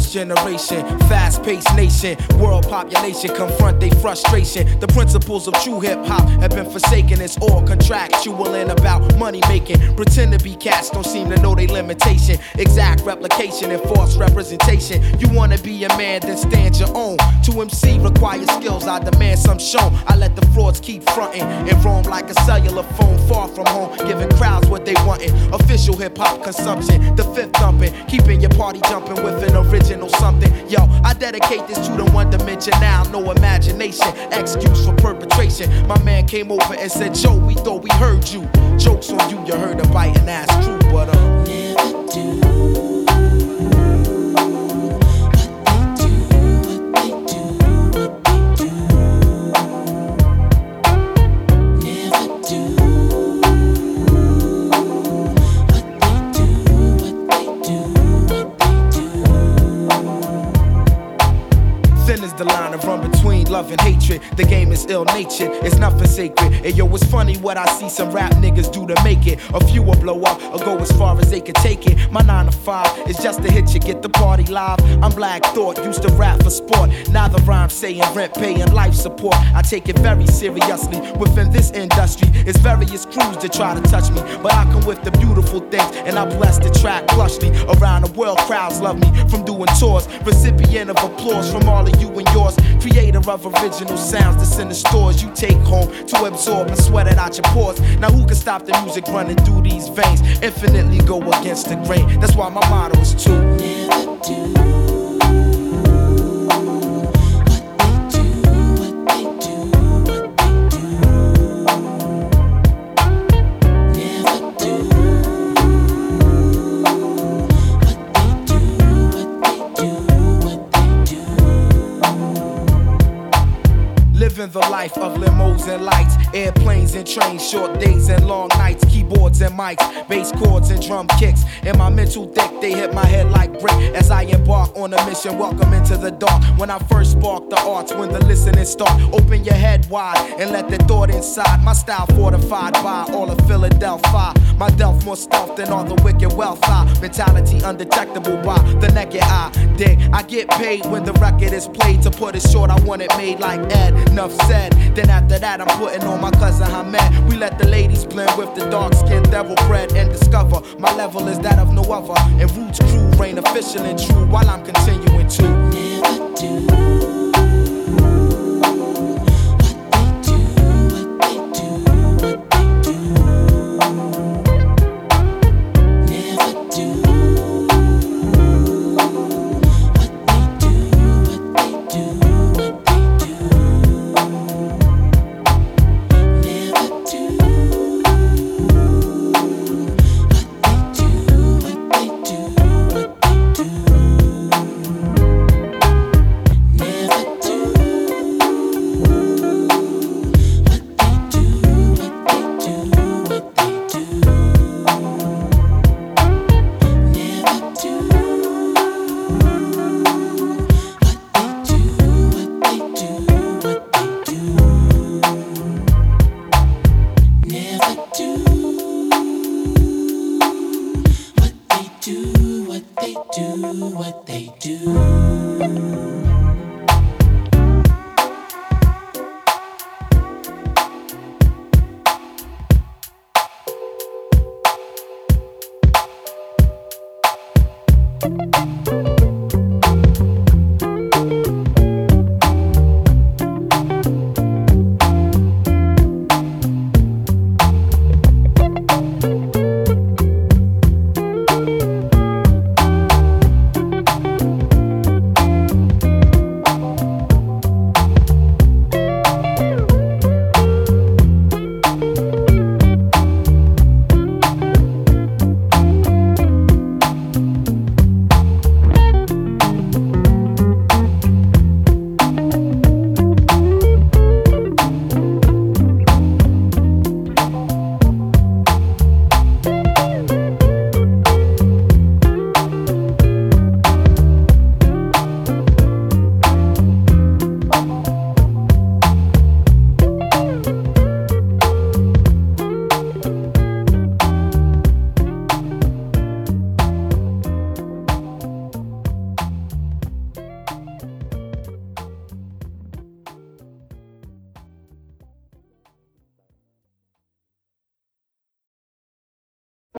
This generation, fast-paced nation, world population confront their frustration. The principles of true hip-hop have been forsaken. It's all contractual and about money making. Pretend to be cats, don't seem to know their limitation. Exact replication and false representation. You wanna be a man, then stand your own. To MC requires skills, I demand some shown. I let the frauds keep fronting and roam like a cellular phone far from home, giving crowds what they wantin'. Official hip-hop consumption, the fifth thumping, keeping your party jumping with an original something. Yo, I dedicate this to the one dimension now, no imagination, excuse for perpetration. My man came over and said, Joe, we thought we heard you. Jokes on you, you heard a biting ass true, but never do. The line of run between love and hatred. The game is ill-natured, it's nothing sacred. And yo, it's funny what I see some rap niggas do to make it. A few will blow up or go as far as they can take it. My 9 to 5 is just to hit you, get the party live. I'm Black Thought, used to rap for sport. Now the rhyme's saying rent, paying life support. I take it very seriously. Within this industry, it's various crews that try to touch me, but I come with the beautiful things, and I bless the track plushly. Around the world, crowds love me from doing tours. Recipient of applause from all of you and yours. Creator of original sounds that's in the stores you take home to absorb and sweat it out your pores. Now who can stop the music running through these veins? Infinitely go against the grain. That's why my motto is to never do. Living the life of limos and lights, airplanes and trains, short days and long nights, keyboards and mics, bass chords and drum kicks. In my mental thick, they hit my head like brick as I embark on a mission. Welcome into the dark. When I first spark the arts, when the listening start, open your head wide and let the thought inside. My style fortified by all of Philadelphia. My delf more stealth than all the wicked wealth. Mentality undetectable by the naked eye. Dig, I get paid when the record is played. To put it short, I want it made like Ed. Enough said. Then after that, I'm putting on my cousin Hamed. We let the ladies blend with the dark-skinned devil bread and discover my level is that of no other. And Roots crew reign official and true while I'm continuing to never do. What they do.